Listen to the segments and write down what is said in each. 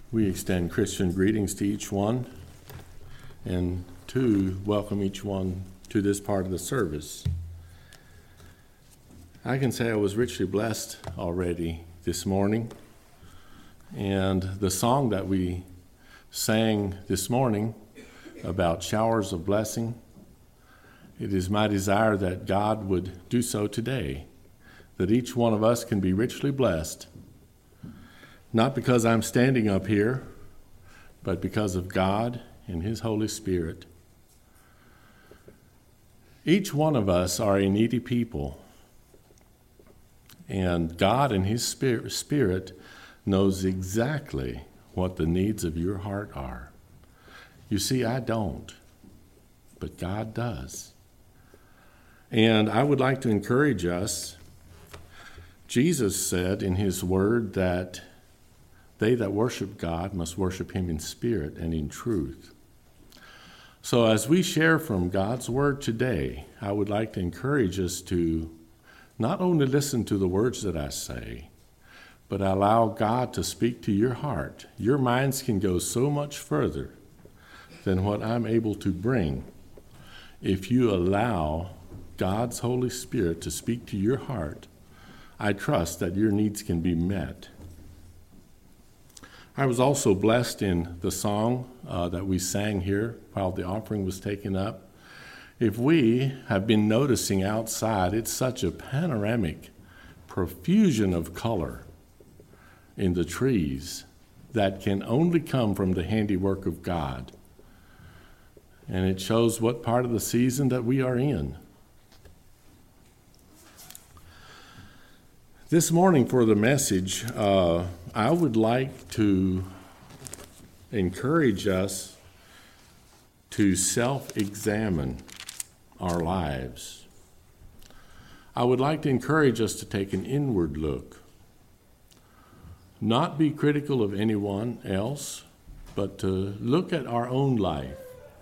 We extend Christian greetings to each one and to welcome each one to this part of the service. I can say I was richly blessed already this morning, and the song that we sang this morning about showers of blessing, it is my desire that God would do so today, that each one of us can be richly blessed, not because I'm standing up here, but because of God and His Holy Spirit. Each one of us are a needy people, and God and His Spirit knows exactly what the needs of your heart are. You see, I don't, but God does. And I would like to encourage us. Jesus said in His word that they that worship God must worship Him in spirit and in truth. So as we share from God's word today, I would like to encourage us to not only listen to the words that I say, but allow God to speak to your heart. Your minds can go so much further than what I'm able to bring if you allow God's Holy Spirit to speak to your heart. I trust that your needs can be met. I was also blessed in the song that we sang here while the offering was taken up. If we have been noticing outside, it's such a panoramic profusion of color in the trees that can only come from the handiwork of God. And it shows what part of the season that we are in. This morning for the message, I would like to encourage us to self-examine our lives. I would like to encourage us to take an inward look, not be critical of anyone else, but to look at our own life.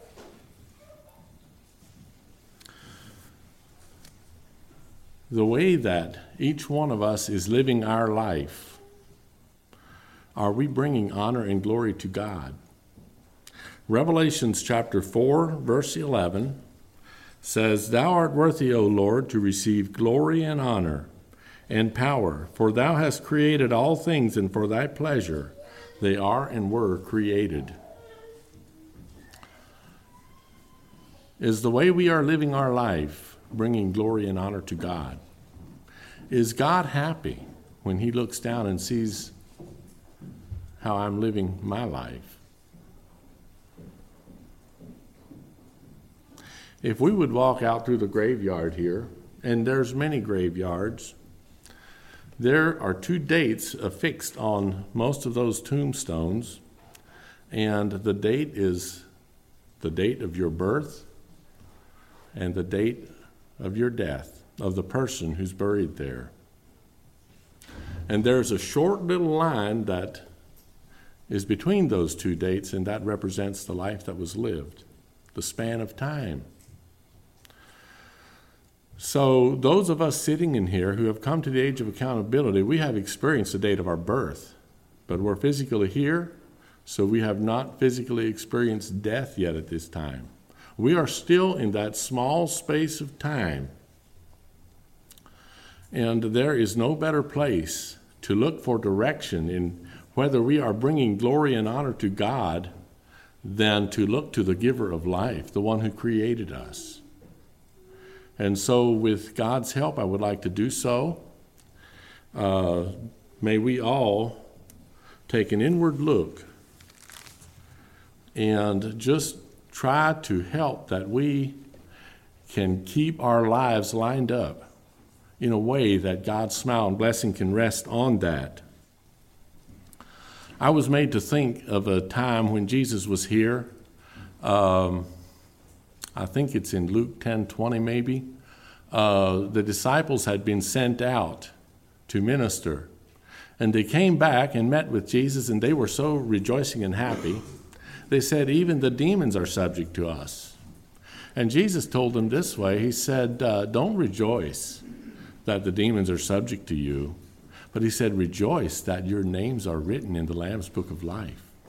The way that each one of us is living our life, are we bringing honor and glory to God? Revelations chapter 4, verse 11 says, "Thou art worthy, O Lord, to receive glory and honor and power, for thou hast created all things, and for thy pleasure they are and were created." Is the way we are living our life bringing glory and honor to God? Is God happy when He looks down and sees how I'm living my life? If we would walk out through the graveyard here, and there's many graveyards, there are 2 dates affixed on most of those tombstones, and the date is the date of your birth and the date of your death, of the person who's buried there. And there's a short little line that is between those 2 dates, and that represents the life that was lived, the span of time. So those of us sitting in here who have come to the age of accountability, we have experienced the date of our birth, but we're physically here, so we have not physically experienced death yet at this time. We are still in that small space of time. And there is no better place to look for direction in whether we are bringing glory and honor to God than to look to the giver of life, the one who created us. And so with God's help, I would like to do so. May we all take an inward look and just try to help that we can keep our lives lined up in a way that God's smile and blessing can rest on that. I was made to think of a time when Jesus was here. I think it's in Luke 10:20 maybe. The disciples had been sent out to minister, and they came back and met with Jesus, and they were so rejoicing and happy. They said, "Even the demons are subject to us." And Jesus told them this way. He said, "Don't rejoice that the demons are subject to you, but He said, rejoice that your names are written in the Lamb's book of life."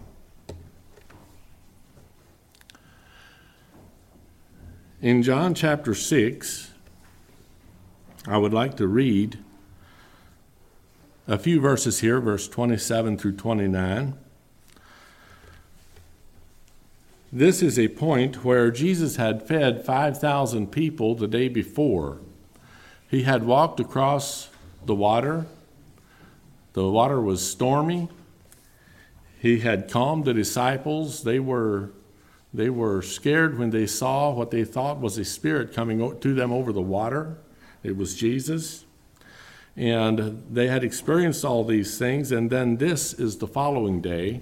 In John chapter 6, I would like to read a few verses here, verse 27 through 29. This is a point where Jesus had fed 5,000 people the day before. He had walked across the water. The water was stormy. He had calmed the disciples. They were scared when they saw what they thought was a spirit coming to them over the water. It was Jesus. And they had experienced all these things. And then this is the following day.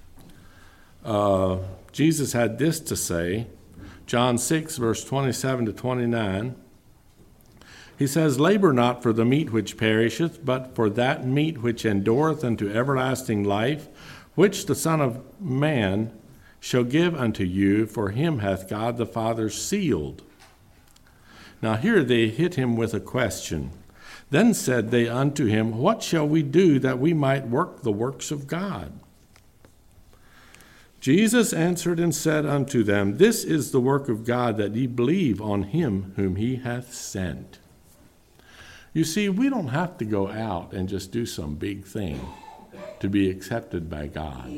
Jesus had this to say, John 6, verse 27 to 29. He says, "Labor not for the meat which perisheth, but for that meat which endureth unto everlasting life, which the Son of Man shall give unto you, for him hath God the Father sealed." Now here they hit him with a question. Then said they unto him, "What shall we do that we might work the works of God?" Jesus answered and said unto them, "This is the work of God, that ye believe on him whom he hath sent." You see, we don't have to go out and just do some big thing to be accepted by God.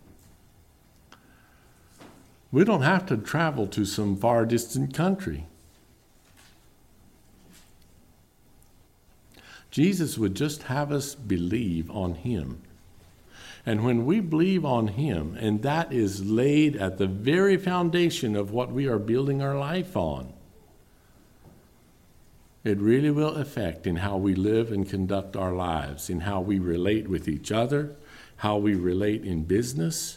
We don't have to travel to some far distant country. Jesus would just have us believe on him. And when we believe on him, and that is laid at the very foundation of what we are building our life on, it really will affect in how we live and conduct our lives, in how we relate with each other, how we relate in business.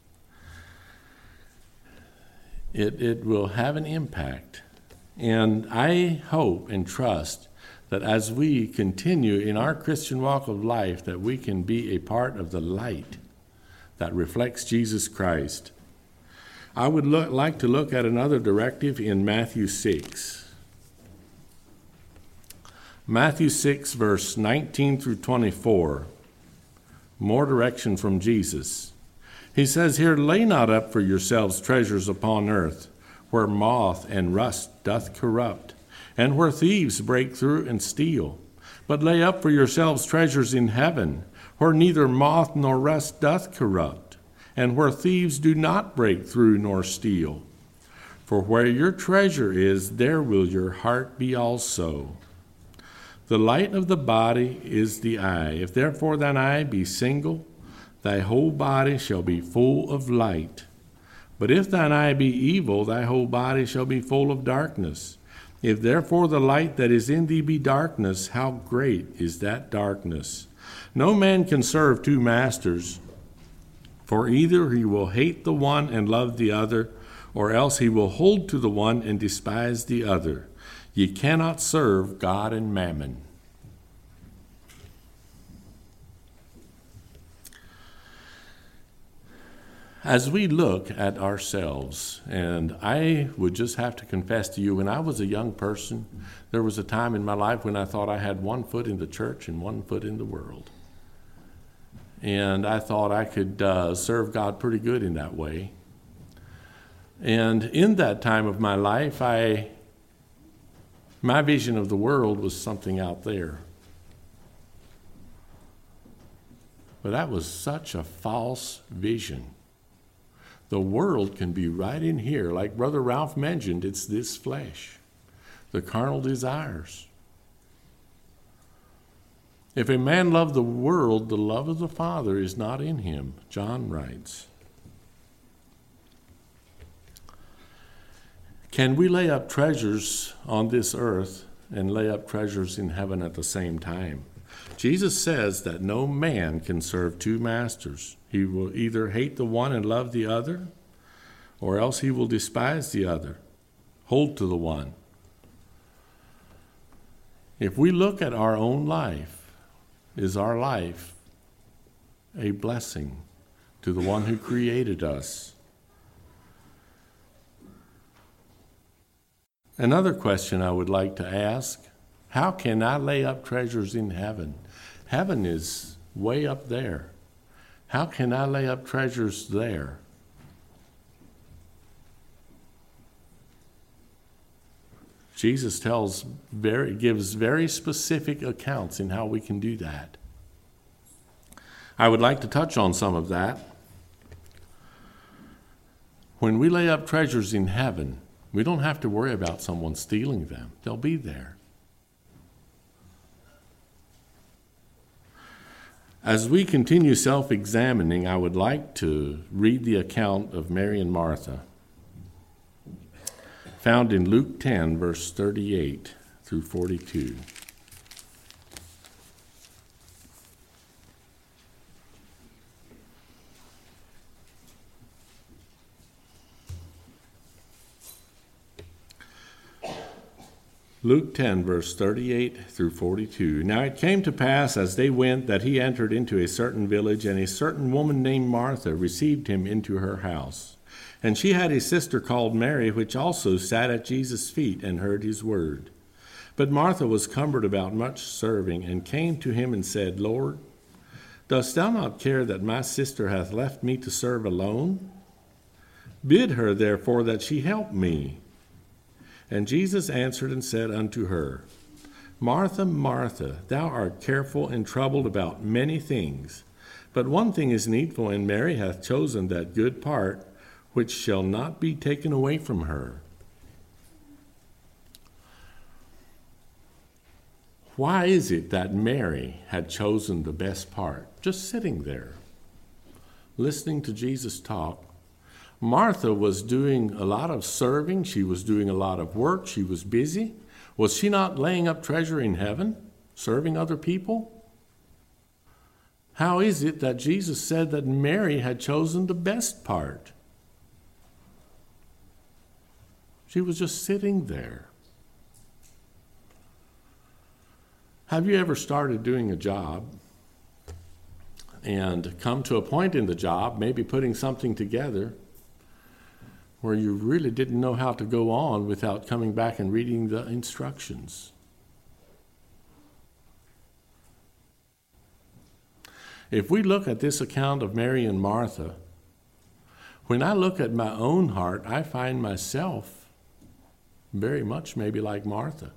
It will have an impact. And I hope and trust that as we continue in our Christian walk of life, that we can be a part of the light that reflects Jesus Christ. I would like to look at another directive in Matthew 6. Matthew 6, verse 19 through 24. More direction from Jesus. He says here, "Lay not up for yourselves treasures upon earth, where moth and rust doth corrupt, and where thieves break through and steal. But lay up for yourselves treasures in heaven, where neither moth nor rust doth corrupt, and where thieves do not break through nor steal. For where your treasure is, there will your heart be also. The light of the body is the eye. If therefore thine eye be single, thy whole body shall be full of light. But if thine eye be evil, thy whole body shall be full of darkness. If therefore the light that is in thee be darkness, how great is that darkness? No man can serve two masters, for either he will hate the one and love the other, or else he will hold to the one and despise the other. Ye cannot serve God and mammon." As we look at ourselves, and I would just have to confess to you, when I was a young person, there was a time in my life when I thought I had one foot in the church and one foot in the world. And I thought I could serve God pretty good in that way. And in that time of my life, my vision of the world was something out there. But that was such a false vision. The world can be right in here. Like Brother Ralph mentioned, it's this flesh, the carnal desires. If a man love the world, the love of the Father is not in him, John writes. Can we lay up treasures on this earth and lay up treasures in heaven at the same time? Jesus says that no man can serve two masters. He will either hate the one and love the other, or else he will despise the other, hold to the one. If we look at our own life, is our life a blessing to the one who created us? Another question I would like to ask, how can I lay up treasures in heaven? Heaven is way up there. How can I lay up treasures there? Jesus gives very specific accounts in how we can do that. I would like to touch on some of that. When we lay up treasures in heaven, we don't have to worry about someone stealing them. They'll be there. As we continue self-examining, I would like to read the account of Mary and Martha, found in Luke 10, verse 38 through 42. Luke 10, verse 38 through 42. Now it came to pass as they went that he entered into a certain village, and a certain woman named Martha received him into her house. And she had a sister called Mary, which also sat at Jesus' feet and heard his word. But Martha was cumbered about much serving, and came to him and said, Lord, dost thou not care that my sister hath left me to serve alone? Bid her therefore that she help me. And Jesus answered and said unto her, Martha, Martha, thou art careful and troubled about many things, but one thing is needful, and Mary hath chosen that good part, which shall not be taken away from her. Why is it that Mary had chosen the best part? Just sitting there, listening to Jesus talk. Martha was doing a lot of serving. She was doing a lot of work. She was busy. Was she not laying up treasure in heaven, serving other people? How is it that Jesus said that Mary had chosen the best part? She was just sitting there. Have you ever started doing a job and come to a point in the job, maybe putting something together, where you really didn't know how to go on without coming back and reading the instructions? If we look at this account of Mary and Martha, when I look at my own heart, I find myself very much maybe like Martha.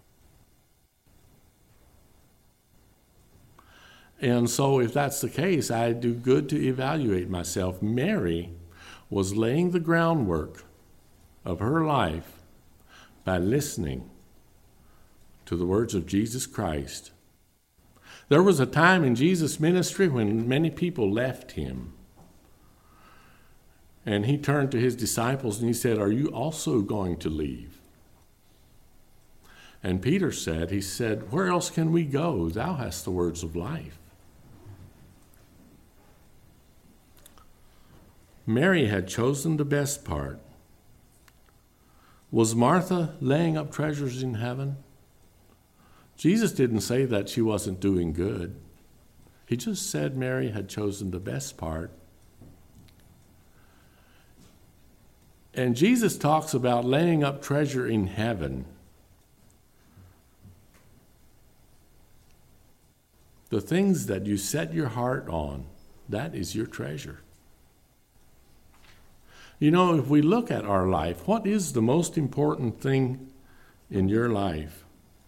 And so if that's the case, I do good to evaluate myself. Mary was laying the groundwork of her life by listening to the words of Jesus Christ. There was a time in Jesus' ministry when many people left him. And he turned to his disciples and he said, Are you also going to leave? And Peter said, Where else can we go? Thou hast the words of life. Mary had chosen the best part. Was Martha laying up treasures in heaven? Jesus didn't say that she wasn't doing good. He just said Mary had chosen the best part. And Jesus talks about laying up treasure in heaven. The things that you set your heart on, that is your treasure. You know, if we look at our life, what is the most important thing in your life?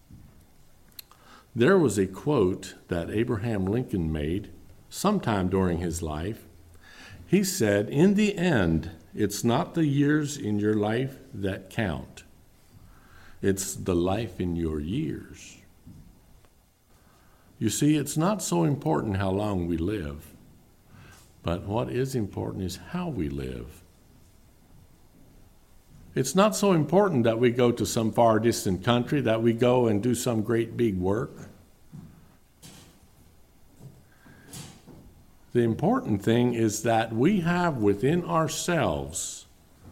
There was a quote that Abraham Lincoln made sometime during his life. He said, In the end, it's not the years in your life that count. It's the life in your years. You see, it's not so important how long we live, but what is important is how we live. It's not so important that we go to some far distant country, that we go and do some great big work. The important thing is that we have within ourselves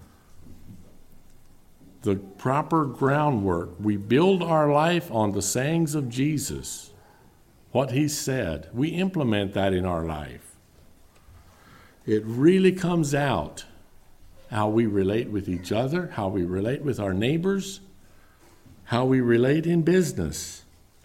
the proper groundwork. We build our life on the sayings of Jesus, what he said. We implement that in our life. It really comes out how we relate with each other, how we relate with our neighbors, how we relate in business.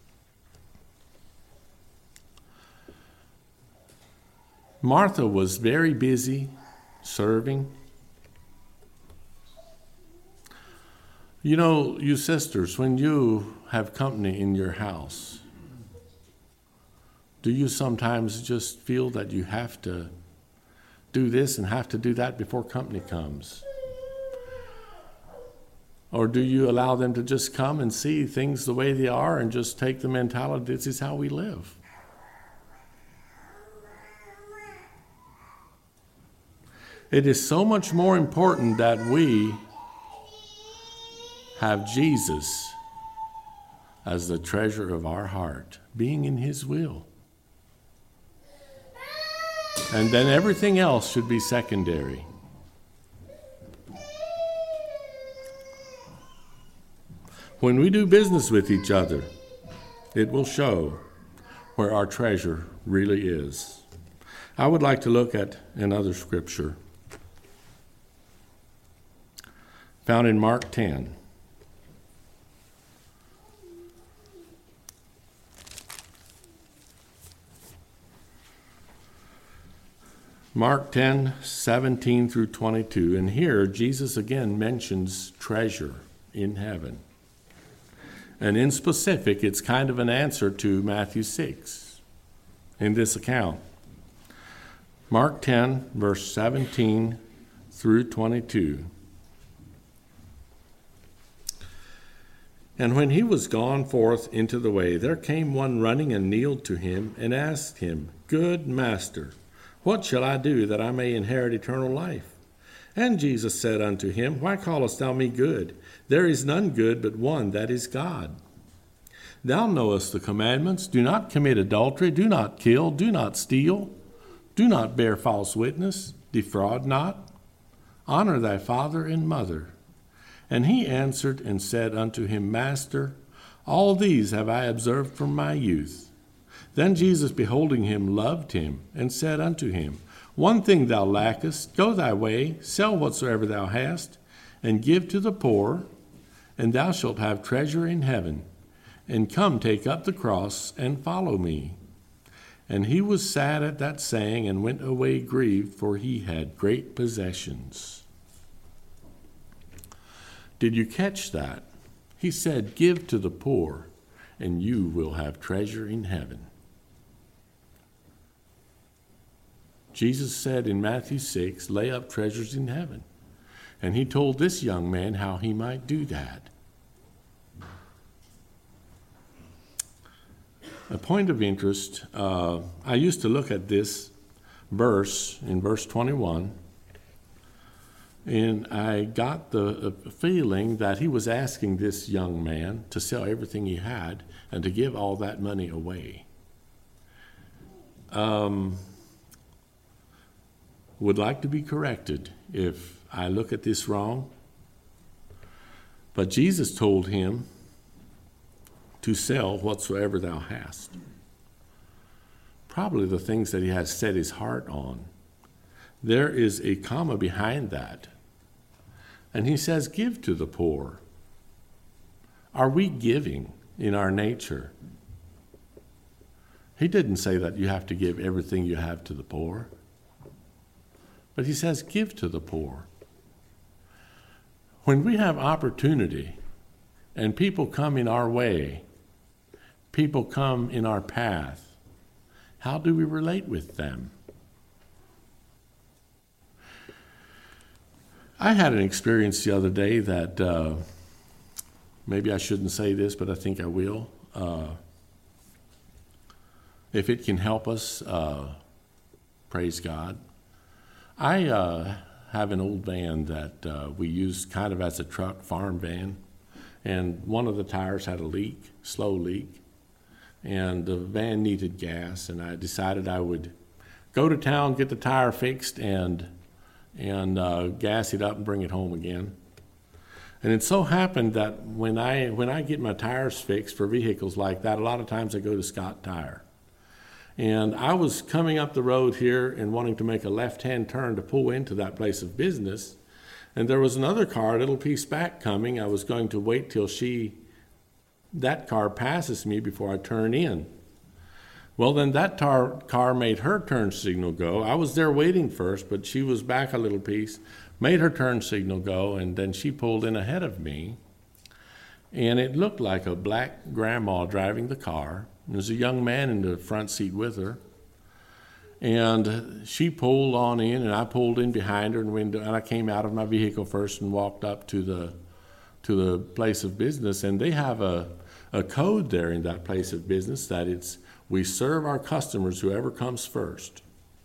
Martha was very busy serving. You know, you sisters, when you have company in your house, do you sometimes just feel that you have to do this and have to do that before company comes? Or do you allow them to just come and see things the way they are and just take the mentality, this is how we live? It is so much more important that we have Jesus as the treasure of our heart, being in his will. And then everything else should be secondary. When we do business with each other, it will show where our treasure really is. I would like to look at another scripture found in Mark 10. Mark 10, 17 through 22. And here, Jesus again mentions treasure in heaven. And in specific, it's kind of an answer to Matthew 6 in this account. Mark 10, verse 17 through 22. And when he was gone forth into the way, there came one running and kneeled to him and asked him, Good Master, what shall I do that I may inherit eternal life? And Jesus said unto him, Why callest thou me good? There is none good but one, that is God. Thou knowest the commandments. Do not commit adultery. Do not kill. Do not steal. Do not bear false witness. Defraud not. Honor thy father and mother. And he answered and said unto him, Master, all these have I observed from my youth. Then Jesus, beholding him, loved him, and said unto him, One thing thou lackest, go thy way, sell whatsoever thou hast, and give to the poor, and thou shalt have treasure in heaven. And come, take up the cross, and follow me. And he was sad at that saying, and went away grieved, for he had great possessions. Did you catch that? He said, Give to the poor, and you will have treasure in heaven. Jesus said in Matthew 6, lay up treasures in heaven. And he told this young man how he might do that. A point of interest, I used to look at this verse in verse 21, and I got the feeling that he was asking this young man to sell everything he had and to give all that money away. Would like to be corrected if I look at this wrong. But Jesus told him to sell whatsoever thou hast. Probably the things that he has set his heart on. There is a comma behind that. And he says, give to the poor. Are we giving in our nature? He didn't say that you have to give everything you have to the poor. But he says, give to the poor. When we have opportunity and people come in our way, people come in our path, how do we relate with them? I had an experience the other day that maybe I shouldn't say this, but I think I will. If it can help us, praise God. I have an old van that we use kind of as a truck, farm van, and one of the tires had a leak, slow leak, and the van needed gas, and I decided I would go to town, get the tire fixed, and gas it up and bring it home again. And it so happened that when I get my tires fixed for vehicles like that, a lot of times I go to Scott Tire. And I was coming up the road here and wanting to make a left-hand turn to pull into that place of business. And there was another car, a little piece back coming. I was going to wait till that car passes me before I turn in. Well, then that car made her turn signal go. I was there waiting first, but she was back a little piece, made her turn signal go, and then she pulled in ahead of me. And it looked like a black grandma driving the car. There's a young man in the front seat with her. And she pulled on in, and I pulled in behind her, and I came out of my vehicle first and walked up to the place of business. And they have a code there in that place of business that we serve our customers, whoever comes first.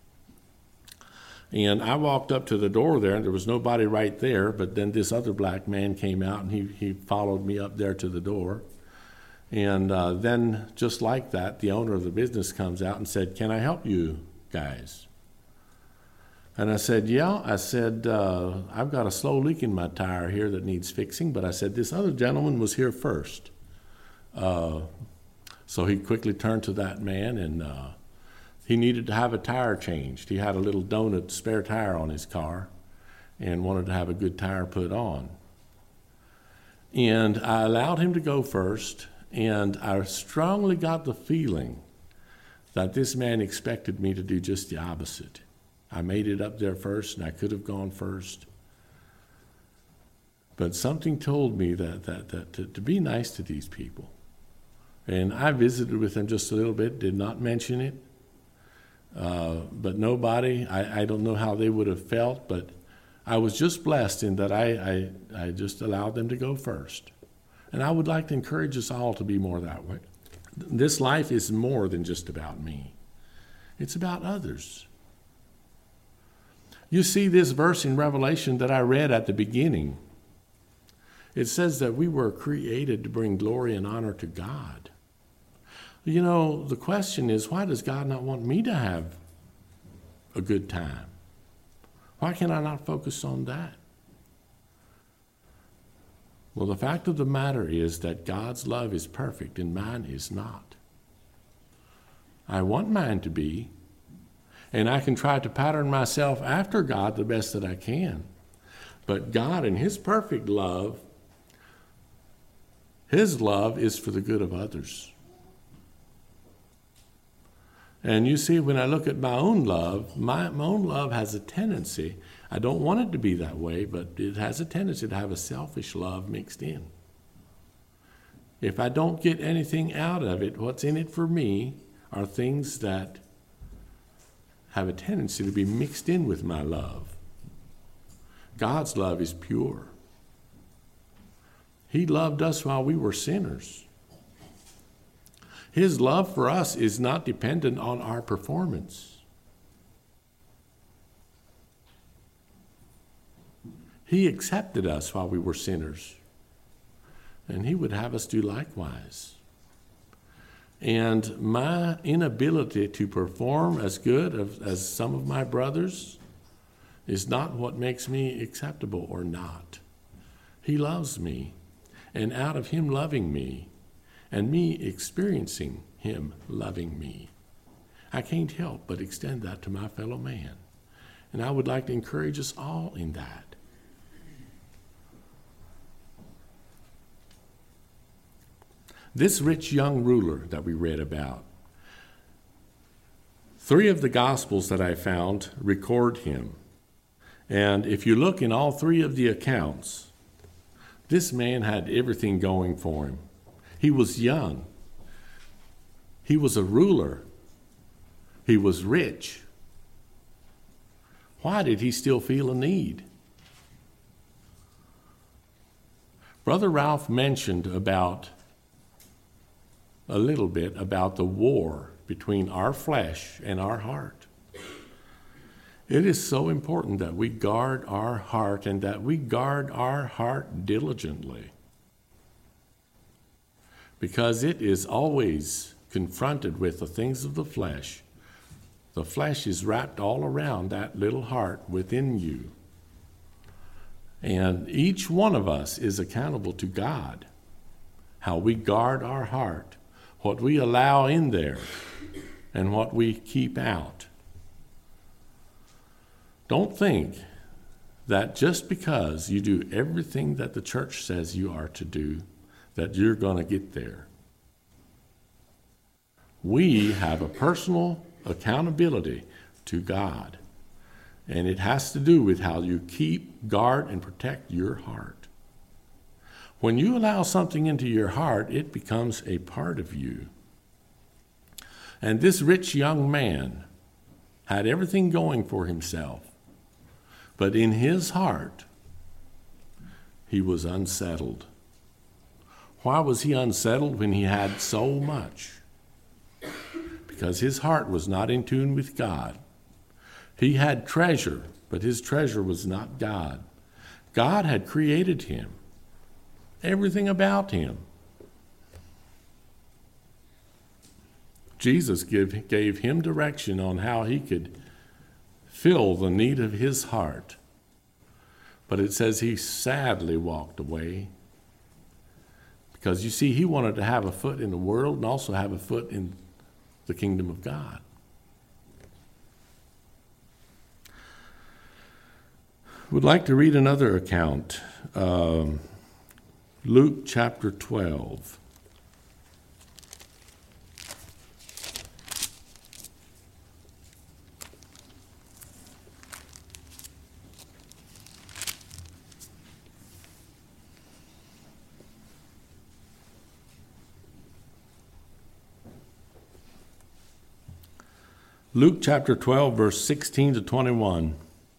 And I walked up to the door there, and there was nobody right there, but then this other black man came out, and he followed me up there to the door. And then, just like that, the owner of the business comes out and said, "Can I help you guys?" And I said, "Yeah." I said, "I've got a slow leak in my tire here that needs fixing," but I said, "This other gentleman was here first." So he quickly turned to that man, and he needed to have a tire changed. He had a little donut spare tire on his car and wanted to have a good tire put on. And I allowed him to go first, and I strongly got the feeling that this man expected me to do just the opposite. I made it up there first, and I could have gone first. But something told me that to be nice to these people. And I visited with them just a little bit, did not mention it. But nobody, I don't know how they would have felt, but I was just blessed in that I just allowed them to go first. And I would like to encourage us all to be more that way. This life is more than just about me. It's about others. You see this verse in Revelation that I read at the beginning. It says that we were created to bring glory and honor to God. You know, the question is, why does God not want me to have a good time? Why can I not focus on that? Well, the fact of the matter is that God's love is perfect and mine is not. I want mine to be, and I can try to pattern myself after God the best that I can. But God, in His perfect love, His love is for the good of others. And you see, when I look at my own love, my own love has a tendency, I don't want it to be that way, but it has a tendency to have a selfish love mixed in. If I don't get anything out of it, what's in it for me are things that have a tendency to be mixed in with my love. God's love is pure. He loved us while we were sinners. His love for us is not dependent on our performance. He accepted us while we were sinners, and He would have us do likewise. And my inability to perform as good as some of my brothers is not what makes me acceptable or not. He loves me, and out of Him loving me, and me experiencing Him loving me, I can't help but extend that to my fellow man. And I would like to encourage us all in that. This rich young ruler that we read about, 3 of the Gospels that I found record him. And if you look in all 3 of the accounts, this man had everything going for him. He was young. He was a ruler. He was rich. Why did he still feel a need? Brother Ralph mentioned a little bit about the war between our flesh and our heart. It is so important that we guard our heart and that we guard our heart diligently, because it is always confronted with the things of the flesh. The flesh is wrapped all around that little heart within you. And each one of us is accountable to God, how we guard our heart, what we allow in there, and what we keep out. Don't think that just because you do everything that the church says you are to do, that you're going to get there. We have a personal accountability to God, and it has to do with how you keep, guard, and protect your heart. When you allow something into your heart, it becomes a part of you. And this rich young man had everything going for himself, but in his heart, he was unsettled. Why was he unsettled when he had so much? Because his heart was not in tune with God. He had treasure, but his treasure was not God. God had created him, everything about him. Jesus gave him direction on how he could fill the need of his heart. But it says he sadly walked away because, you see, he wanted to have a foot in the world and also have a foot in the kingdom of God. Would like to read another account, Luke chapter 12. Luke chapter 12, verse 16 to 21.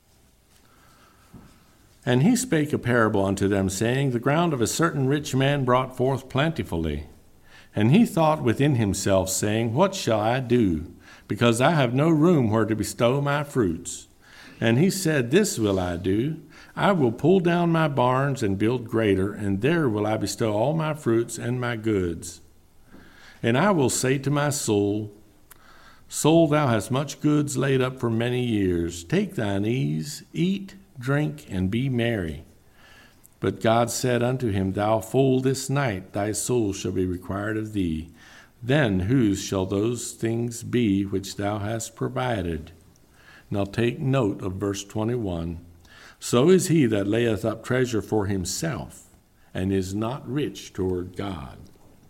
And he spake a parable unto them, saying, The ground of a certain rich man brought forth plentifully. And he thought within himself, saying, What shall I do? Because I have no room where to bestow my fruits. And he said, This will I do. I will pull down my barns and build greater, and there will I bestow all my fruits and my goods. And I will say to my soul, Soul, thou hast much goods laid up for many years. Take thine ease, eat, drink, and be merry. But God said unto him, Thou fool, this night thy soul shall be required of thee. Then whose shall those things be which thou hast provided? Now take note of verse 21. So is he that layeth up treasure for himself, and is not rich toward God.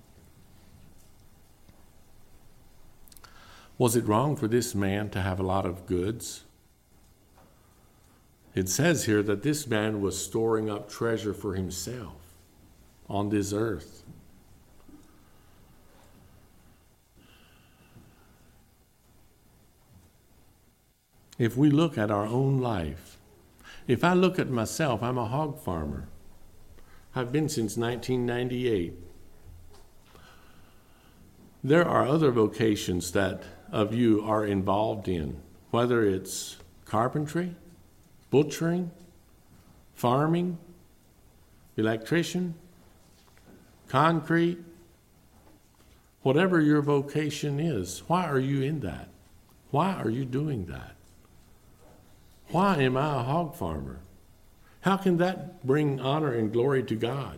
Was it wrong for this man to have a lot of goods? It says here that this man was storing up treasure for himself on this earth. If we look at our own life, if I look at myself, I'm a hog farmer. I've been since 1998. There are other vocations that of you are involved in, whether it's carpentry, butchering, farming, electrician, concrete, whatever your vocation is. Why are you in that? Why are you doing that? Why am I a hog farmer? How can that bring honor and glory to God?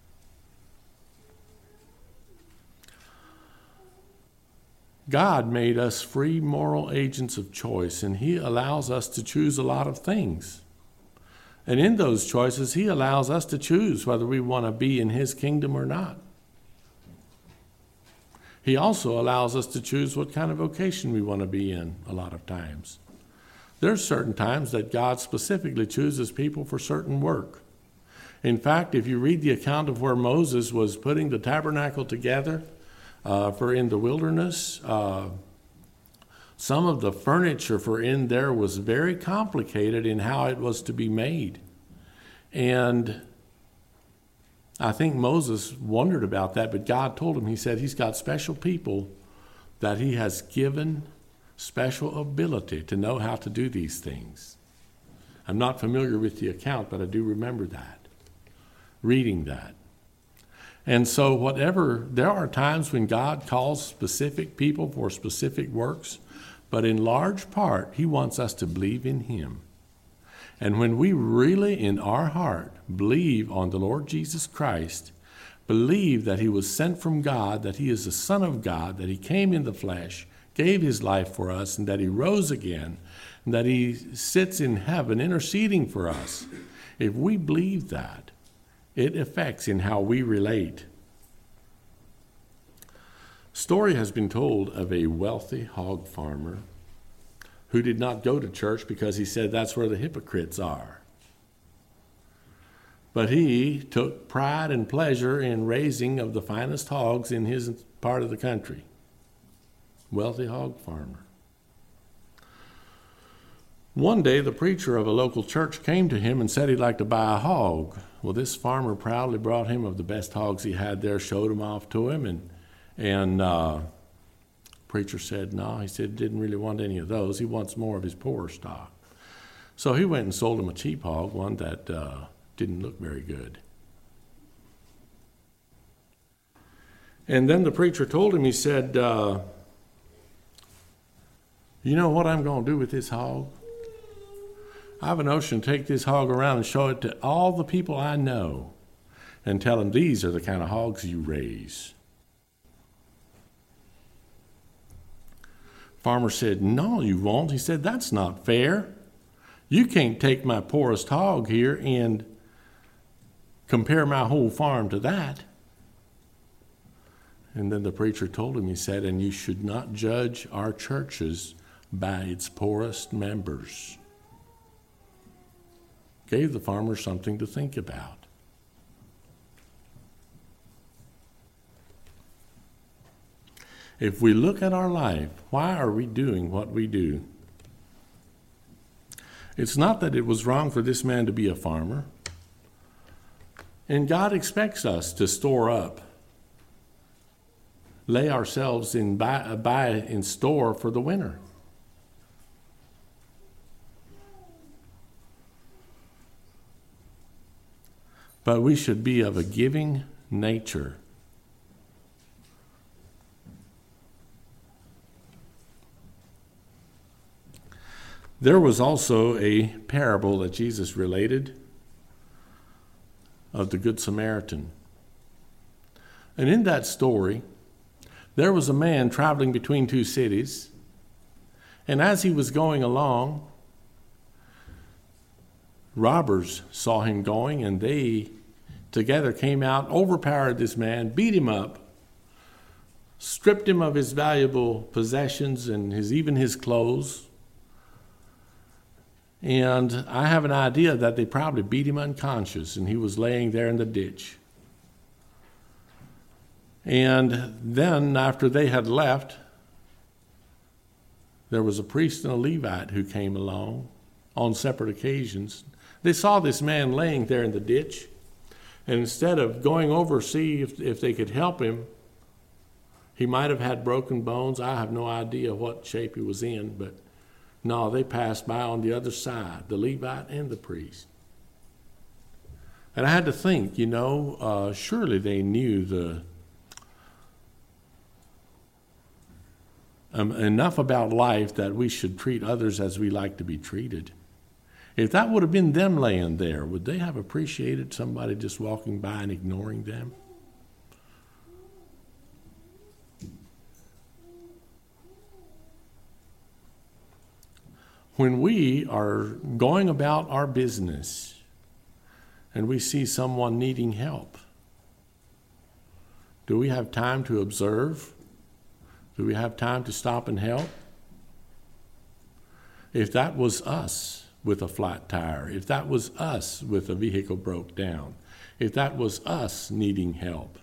God made us free moral agents of choice, and he allows us to choose a lot of things. And in those choices, he allows us to choose whether we want to be in his kingdom or not. He also allows us to choose what kind of vocation we want to be in a lot of times. There's certain times that God specifically chooses people for certain work. In fact, if you read the account of where Moses was putting the tabernacle together, for in the wilderness, some of the furniture for in there was very complicated in how it was to be made. And I think Moses wondered about that, but God told him, he said he's got special people that he has given special ability to know how to do these things. I'm not familiar with the account, but I do remember that, reading that. And so there are times when God calls specific people for specific works, but in large part, he wants us to believe in him. And when we really, in our heart, believe on the Lord Jesus Christ, believe that he was sent from God, that he is the Son of God, that he came in the flesh, gave his life for us, and that he rose again, and that he sits in heaven interceding for us, if we believe that, it affects in how we relate. Story has been told of a wealthy hog farmer who did not go to church because he said that's where the hypocrites are. But he took pride and pleasure in raising of the finest hogs in his part of the country. Wealthy hog farmer. One day, the preacher of a local church came to him and said he'd like to buy a hog. Well, this farmer proudly brought him of the best hogs he had there, showed them off to him, and preacher said, no, he said didn't really want any of those. He wants more of his poorer stock. So he went and sold him a cheap hog, one that didn't look very good. And then the preacher told him, he said, you know what I'm going to do with this hog? I have a notion to take this hog around and show it to all the people I know and tell them these are the kind of hogs you raise. Farmer said, no, you won't. He said, that's not fair. You can't take my poorest hog here and compare my whole farm to that. And then the preacher told him, he said, and you should not judge our churches by its poorest members. Gave the farmer something to think about. If we look at our life, why are we doing what we do? It's not that it was wrong for this man to be a farmer. And God expects us to store up, lay ourselves in buy in store for the winter. But we should be of a giving nature. There was also a parable that Jesus related of the Good Samaritan. And in that story, there was a man traveling between two cities, and as he was going along, robbers saw him going, and they together came out, overpowered this man, beat him up, stripped him of his valuable possessions and even his clothes. And I have an idea that they probably beat him unconscious, and he was laying there in the ditch. And then after they had left, there was a priest and a Levite who came along on separate occasions. They saw this man laying there in the ditch, and instead of going over to see if they could help him, he might have had broken bones. I have no idea what shape he was in, but no, they passed by on the other side, the Levite and the priest. And I had to think, surely they knew enough about life that we should treat others as we like to be treated. If that would have been them laying there, would they have appreciated somebody just walking by and ignoring them? When we are going about our business and we see someone needing help, do we have time to observe? Do we have time to stop and help? If that was us with a flat tire, if that was us with a vehicle broke down, if that was us needing help,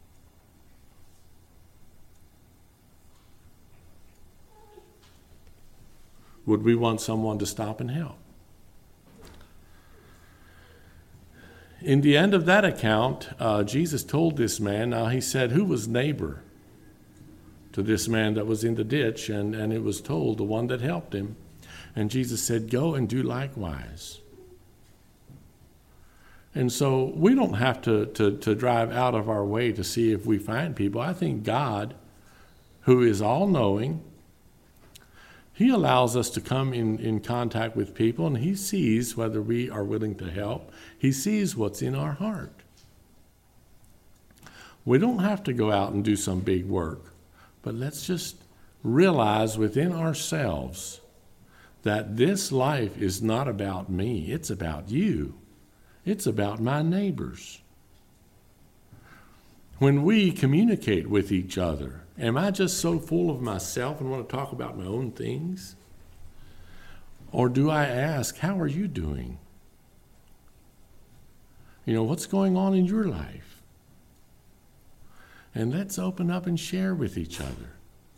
would we want someone to stop and help? In the end of that account, Jesus told this man, now he said, who was neighbor to this man that was in the ditch? And it was told, the one that helped him. And Jesus said, go and do likewise. And so we don't have to drive out of our way to see if we find people. I think God, who is all-knowing, He allows us to come in contact with people, and He sees whether we are willing to help. He sees what's in our heart. We don't have to go out and do some big work, but let's just realize within ourselves that this life is not about me. It's about you. It's about my neighbors. When we communicate with each other, am I just so full of myself and want to talk about my own things? Or do I ask, how are you doing? What's going on in your life? And let's open up and share with each other.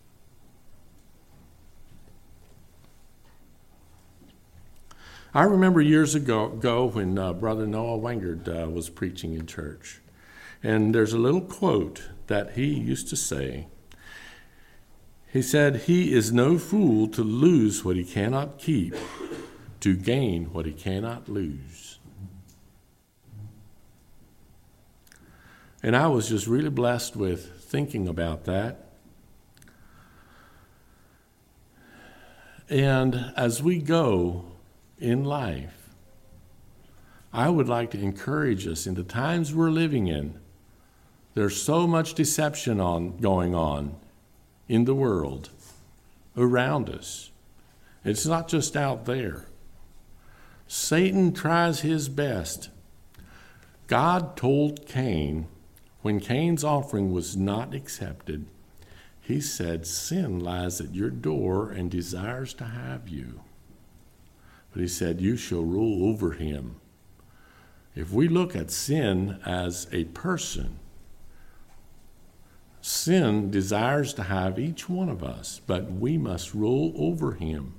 I remember years ago when Brother Noah Wangard was preaching in church. And there's a little quote that he used to say. He said, "He is no fool to lose what he cannot keep, to gain what he cannot lose." And I was just really blessed with thinking about that. And as we go in life, I would like to encourage us in the times we're living in. There's so much deception going on in the world around us. It's not just out there. Satan tries his best. God told Cain, when Cain's offering was not accepted, he said, "Sin lies at your door and desires to have you." But he said, "You shall rule over him." If we look at sin as a person, sin desires to have each one of us, but we must rule over him.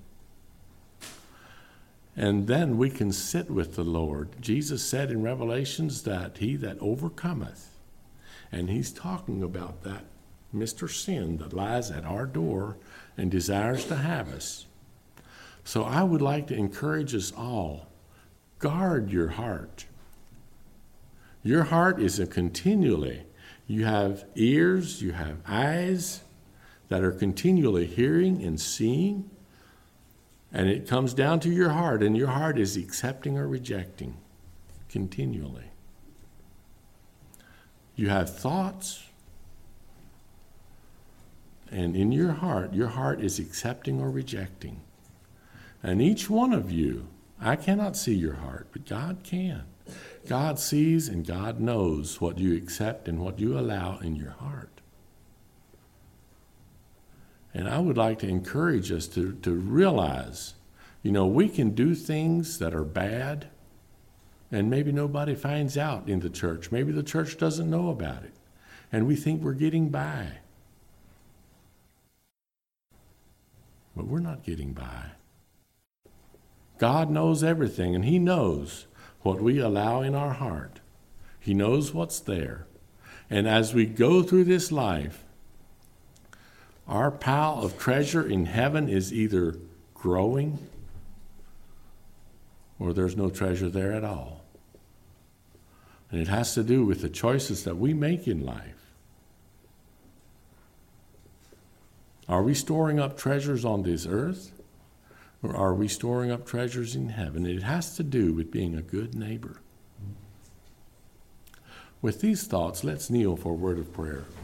And then we can sit with the Lord. Jesus said in Revelations that he that overcometh, and he's talking about that Mr. Sin that lies at our door and desires to have us. So I would like to encourage us all, guard your heart. Your heart is you have ears, you have eyes that are continually hearing and seeing, and it comes down to your heart, and your heart is accepting or rejecting continually. You have thoughts, and in your heart is accepting or rejecting. And each one of you, I cannot see your heart, but God can. God sees and God knows what you accept and what you allow in your heart. And I would like to encourage us to realize, we can do things that are bad, and maybe nobody finds out in the church. Maybe the church doesn't know about it, and we think we're getting by. But we're not getting by. God knows everything, and he knows what we allow in our heart. He knows what's there. And as we go through this life, our pile of treasure in heaven is either growing or there's no treasure there at all. And it has to do with the choices that we make in life. Are we storing up treasures on this earth? Or are we storing up treasures in heaven? It has to do with being a good neighbor. With these thoughts, let's kneel for a word of prayer.